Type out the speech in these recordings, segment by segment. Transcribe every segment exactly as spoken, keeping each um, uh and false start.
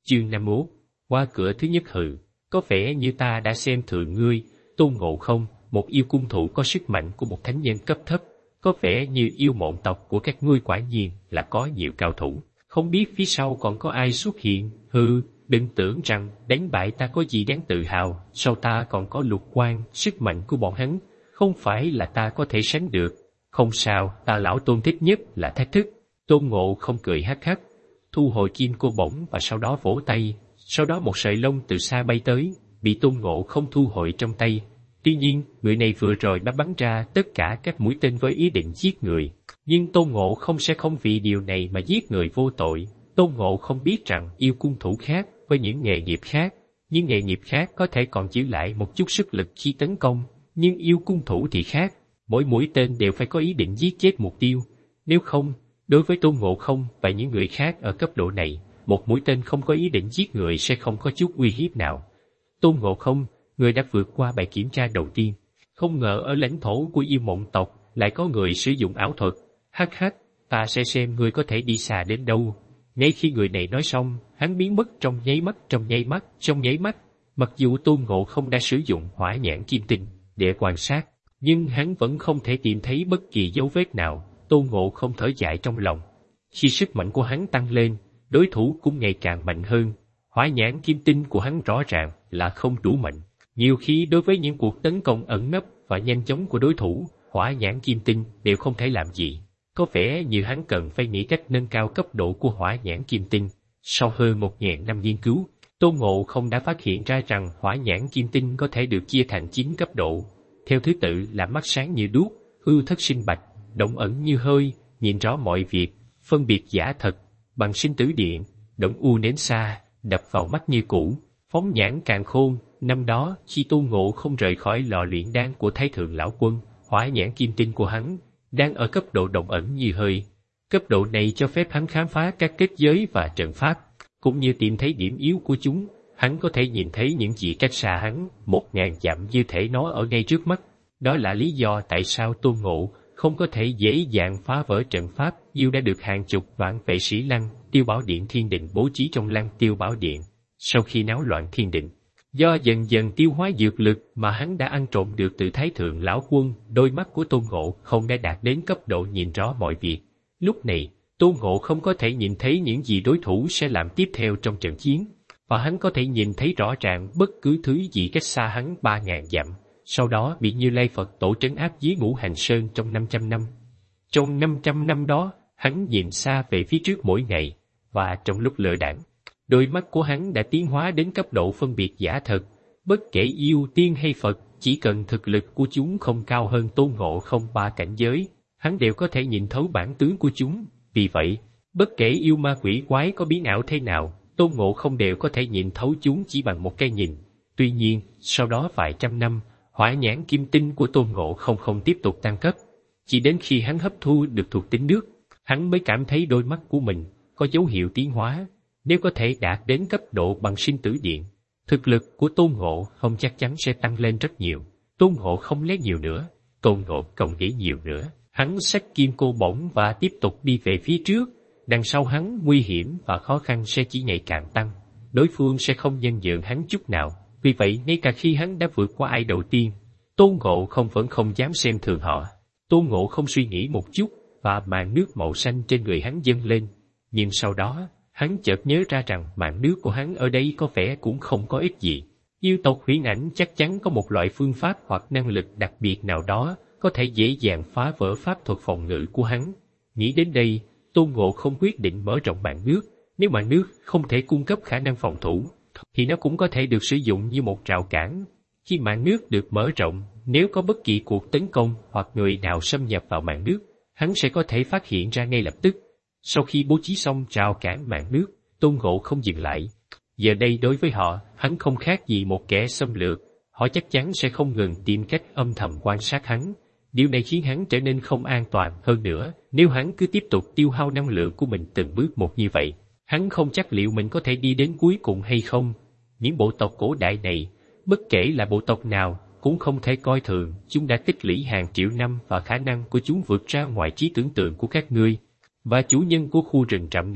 Chương năm mươi mốt. Qua cửa thứ nhất hừ, có vẻ như ta đã xem thường ngươi, Tôn Ngộ Không, một yêu cung thủ có sức mạnh của một thánh nhân cấp thấp. Có vẻ như yêu mộng tộc của các ngươi quả nhiên là có nhiều cao thủ. Không biết phía sau còn có ai xuất hiện. Hừ, đừng tưởng rằng đánh bại ta có gì đáng tự hào. Sau ta còn có Lục Quan, sức mạnh của bọn hắn không phải là ta có thể sánh được. Không sao, ta lão Tôn thích nhất là thách thức. Tôn Ngộ Không cười hắc hắc, thu hồi kim cô bổng và sau đó vỗ tay. Sau đó một sợi lông từ xa bay tới, bị Tôn Ngộ Không thu hồi trong tay. Tuy nhiên, người này vừa rồi đã bắn ra tất cả các mũi tên với ý định giết người. Nhưng Tôn Ngộ Không sẽ không vì điều này mà giết người vô tội. Tôn Ngộ Không biết rằng yêu cung thủ khác với những nghề nghiệp khác, nhưng nghề nghiệp khác có thể còn giữ lại một chút sức lực khi tấn công. Nhưng yêu cung thủ thì khác, mỗi mũi tên đều phải có ý định giết chết mục tiêu. Nếu không, đối với Tôn Ngộ Không và những người khác ở cấp độ này, một mũi tên không có ý định giết người sẽ không có chút uy hiếp nào. Tôn Ngộ Không, người đã vượt qua bài kiểm tra đầu tiên. Không ngờ ở lãnh thổ của yêu mộng tộc lại có người sử dụng ảo thuật. Hắc hắc, ta sẽ xem ngươi có thể đi xa đến đâu. Ngay khi người này nói xong, hắn biến mất trong nháy mắt, trong nháy mắt, trong nháy mắt. Mặc dù Tôn Ngộ Không đã sử dụng hỏa nhãn kim tinh để quan sát, nhưng hắn vẫn không thể tìm thấy bất kỳ dấu vết nào. Tôn Ngộ Không thở dài trong lòng. Khi sức mạnh của hắn tăng lên, đối thủ cũng ngày càng mạnh hơn. Hỏa nhãn kim tinh của hắn rõ ràng là không đủ mạnh. Nhiều khi đối với những cuộc tấn công ẩn nấp và nhanh chóng của đối thủ, hỏa nhãn kim tinh đều không thể làm gì. Có vẻ như hắn cần phải nghĩ cách nâng cao cấp độ của hỏa nhãn kim tinh. Sau hơn một ngàn năm nghiên cứu, Tôn Ngộ Không đã phát hiện ra rằng hỏa nhãn kim tinh có thể được chia thành chín cấp độ. Theo thứ tự là mắt sáng như đuốc, hư thất sinh bạch, động ẩn như hơi, nhìn rõ mọi việc, phân biệt giả thật, bằng sinh tử điện, động u nến xa, đập vào mắt như cũ, phóng nhãn càn khôn. Năm đó, khi Tôn Ngộ Không rời khỏi lò luyện đan của Thái Thượng Lão Quân, hỏa nhãn kim tinh của hắn đang ở cấp độ động ẩn như hơi. Cấp độ này cho phép hắn khám phá các kết giới và trận pháp, cũng như tìm thấy điểm yếu của chúng. Hắn có thể nhìn thấy những gì cách xa hắn một ngàn dặm như thể nó ở ngay trước mắt. Đó là lý do tại sao Tôn Ngộ không có thể dễ dàng phá vỡ trận pháp yêu đã được hàng chục vạn vệ sĩ Lăng Tiêu Bảo Điện Thiên Định bố trí trong Lăng Tiêu Bảo Điện. Sau khi náo loạn thiên định, do dần dần tiêu hóa dược lực mà hắn đã ăn trộm được từ Thái Thượng Lão Quân, đôi mắt của Tôn Ngộ không đã đạt đến cấp độ nhìn rõ mọi việc. Lúc này, Tôn Ngộ không có thể nhìn thấy những gì đối thủ sẽ làm tiếp theo trong trận chiến, và hắn có thể nhìn thấy rõ ràng bất cứ thứ gì cách xa hắn ba ngàn dặm. Sau đó bị Như Lai Phật Tổ trấn áp dưới Ngũ Hành Sơn trong năm trăm năm. Trong năm trăm năm đó, hắn nhìn xa về phía trước mỗi ngày, và trong lúc lơ đãng, đôi mắt của hắn đã tiến hóa đến cấp độ phân biệt giả thật. Bất kể yêu tiên hay Phật, chỉ cần thực lực của chúng không cao hơn Tôn Ngộ không ba cảnh giới, hắn đều có thể nhìn thấu bản tướng của chúng. Vì vậy, bất kể yêu ma quỷ quái có biến ảo thế nào, Tôn Ngộ không đều có thể nhìn thấu chúng chỉ bằng một cái nhìn. Tuy nhiên, sau đó vài trăm năm, hỏa nhãn kim tinh của Tôn Ngộ không không tiếp tục tăng cấp. Chỉ đến khi hắn hấp thu được thuộc tính nước, hắn mới cảm thấy đôi mắt của mình có dấu hiệu tiến hóa. Nếu có thể đạt đến cấp độ bằng sinh tử điện, thực lực của Tôn Ngộ không chắc chắn sẽ tăng lên rất nhiều. Tôn Ngộ không lấy nhiều nữa, Tôn Ngộ không nghĩ nhiều nữa. Hắn xách kim cô bổng và tiếp tục đi về phía trước. Đằng sau hắn, nguy hiểm và khó khăn sẽ chỉ ngày càng tăng. Đối phương sẽ không nhân nhượng hắn chút nào. Vì vậy, ngay cả khi hắn đã vượt qua ai đầu tiên, Tôn Ngộ không vẫn không dám xem thường họ. Tôn Ngộ không suy nghĩ một chút, và màn nước màu xanh trên người hắn dâng lên. Nhưng sau đó, hắn chợt nhớ ra rằng màn nước của hắn ở đây có vẻ cũng không có ích gì. Yêu tộc Huyễn Ảnh chắc chắn có một loại phương pháp hoặc năng lực đặc biệt nào đó có thể dễ dàng phá vỡ pháp thuật phòng ngự của hắn. Nghĩ đến đây, Tôn Ngộ không quyết định mở rộng màn nước. Nếu màn nước không thể cung cấp khả năng phòng thủ, thì nó cũng có thể được sử dụng như một rào cản. Khi màn nước được mở rộng, nếu có bất kỳ cuộc tấn công hoặc người nào xâm nhập vào màn nước, hắn sẽ có thể phát hiện ra ngay lập tức. Sau khi bố trí xong rào cản màn nước, Tôn Ngộ không dừng lại. Giờ đây đối với họ, hắn không khác gì một kẻ xâm lược. Họ chắc chắn sẽ không ngừng tìm cách âm thầm quan sát hắn. Điều này khiến hắn trở nên không an toàn hơn nữa. Nếu hắn cứ tiếp tục tiêu hao năng lượng của mình từng bước một như vậy, hắn không chắc liệu mình có thể đi đến cuối cùng hay không. Những bộ tộc cổ đại này, bất kể là bộ tộc nào, cũng không thể coi thường. Chúng đã tích lũy hàng triệu năm và khả năng của chúng vượt ra ngoài trí tưởng tượng của các ngươi. Và chủ nhân của khu rừng rậm này,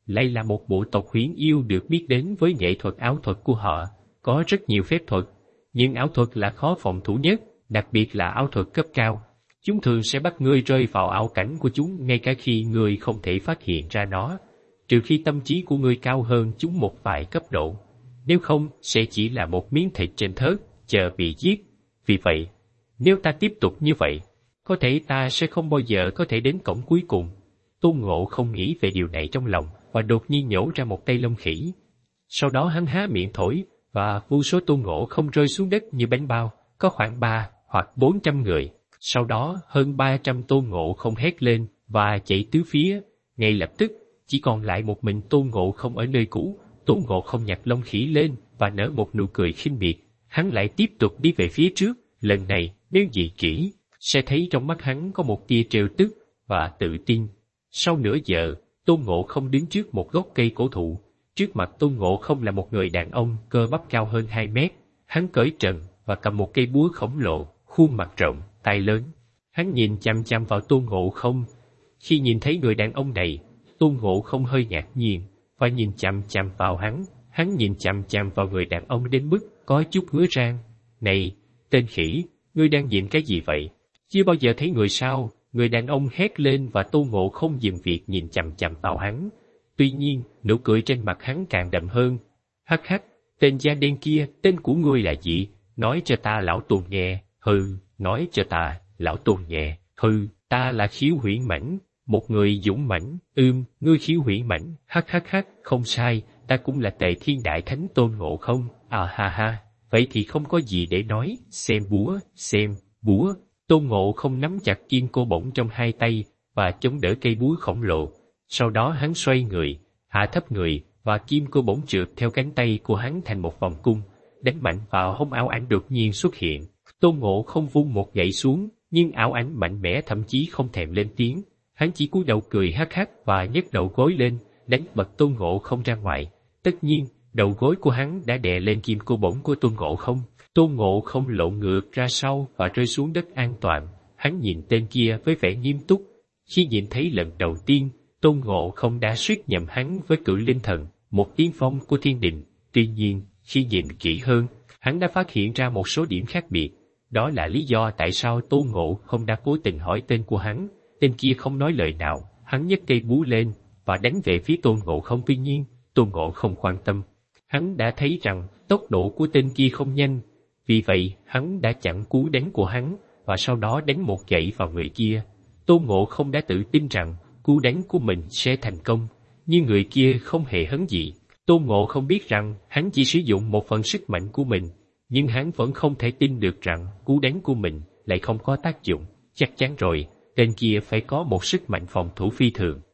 lại là một bộ tộc huyền yêu được biết đến với nghệ thuật ảo thuật của họ, có rất nhiều phép thuật, nhưng ảo thuật là khó phòng thủ nhất, đặc biệt là ảo thuật cấp cao. Chúng thường sẽ bắt ngươi rơi vào ảo cảnh của chúng ngay cả khi ngươi không thể phát hiện ra nó, trừ khi tâm trí của ngươi cao hơn chúng một vài cấp độ. Nếu không, sẽ chỉ là một miếng thịt trên thớt, chờ bị giết. Vì vậy, nếu ta tiếp tục như vậy, có thể ta sẽ không bao giờ có thể đến cổng cuối cùng. Tôn Ngộ không nghĩ về điều này trong lòng, và đột nhiên nhổ ra một tay lông khỉ. Sau đó hắn há miệng thổi, và vô số Tôn Ngộ không rơi xuống đất như bánh bao, có khoảng ba hoặc bốn trăm người. Sau đó hơn ba trăm Tôn Ngộ không hét lên và chạy tứ phía. Ngay lập tức, chỉ còn lại một mình Tôn Ngộ không ở nơi cũ. Tôn Ngộ không nhặt lông khỉ lên và nở một nụ cười khinh miệt. Hắn lại tiếp tục đi về phía trước. Lần này, nếu nhìn kỹ, sẽ thấy trong mắt hắn có một tia trêu tức và tự tin. Sau nửa giờ, Tôn Ngộ không đứng trước một gốc cây cổ thụ. Trước mặt Tôn Ngộ không là một người đàn ông cơ bắp cao hơn hai mét. Hắn cởi trần và cầm một cây búa khổng lồ, khuôn mặt rộng, tai lớn. Hắn nhìn chằm chằm vào Tôn Ngộ không. Khi nhìn thấy người đàn ông này, Tôn Ngộ không hơi ngạc nhiên và nhìn chằm chằm vào hắn. Hắn nhìn chằm chằm vào người đàn ông đến mức có chút ngứa răng. Này, tên khỉ, ngươi đang nhìn cái gì vậy? Chưa bao giờ thấy người sao? Người đàn ông hét lên và Tôn Ngộ không dừng việc nhìn chằm chằm vào hắn. Tuy nhiên, nụ cười trên mặt hắn càng đậm hơn. Hắc hắc, tên da đen kia, tên của ngươi là gì? Nói cho ta lão Tôn nghe. Hừ, nói cho ta, lão Tôn nghe. Hừ, ta là Khiếu Huyễn Mãnh, một người dũng mãnh. Ưm, ngươi Khiếu Huyễn Mãnh, hắc hắc hắc, không sai, ta cũng là Tề Thiên Đại Thánh Tôn Ngộ không. À ha ha, vậy thì không có gì để nói, xem búa, xem, búa. Tôn Ngộ không nắm chặt kim cô bổng trong hai tay và chống đỡ cây búa khổng lồ. Sau đó hắn xoay người, hạ thấp người và kim cô bổng trượt theo cánh tay của hắn thành một vòng cung, đánh mạnh vào hông ảo ảnh đột nhiên xuất hiện. Tôn Ngộ không vung một gậy xuống, nhưng ảo ảnh mạnh mẽ thậm chí không thèm lên tiếng. Hắn chỉ cúi đầu cười hắc hắc và nhấc đầu gối lên, đánh bật Tôn Ngộ không ra ngoài. Tất nhiên, đầu gối của hắn đã đè lên kim cô bổng của Tôn Ngộ không. Tôn Ngộ không lộn ngược ra sau và rơi xuống đất an toàn. Hắn nhìn tên kia với vẻ nghiêm túc. Khi nhìn thấy lần đầu tiên, Tôn Ngộ không đã suýt nhầm hắn với Cự Linh Thần, một tiên phong của thiên đình. Tuy nhiên, khi nhìn kỹ hơn, hắn đã phát hiện ra một số điểm khác biệt. Đó là lý do tại sao Tôn Ngộ không đã cố tình hỏi tên của hắn. Tên kia không nói lời nào, hắn nhấc cây búa lên và đánh về phía Tôn Ngộ không. Tuy nhiên, Tôn Ngộ không quan tâm. Hắn đã thấy rằng tốc độ của tên kia không nhanh. Vì vậy, hắn đã chặn cú đánh của hắn và sau đó đánh một gậy vào người kia. Tôn Ngộ không đã tự tin rằng cú đánh của mình sẽ thành công, nhưng người kia không hề hấn gì. Tôn Ngộ không biết rằng hắn chỉ sử dụng một phần sức mạnh của mình, nhưng hắn vẫn không thể tin được rằng cú đánh của mình lại không có tác dụng. Chắc chắn rồi, tên kia phải có một sức mạnh phòng thủ phi thường.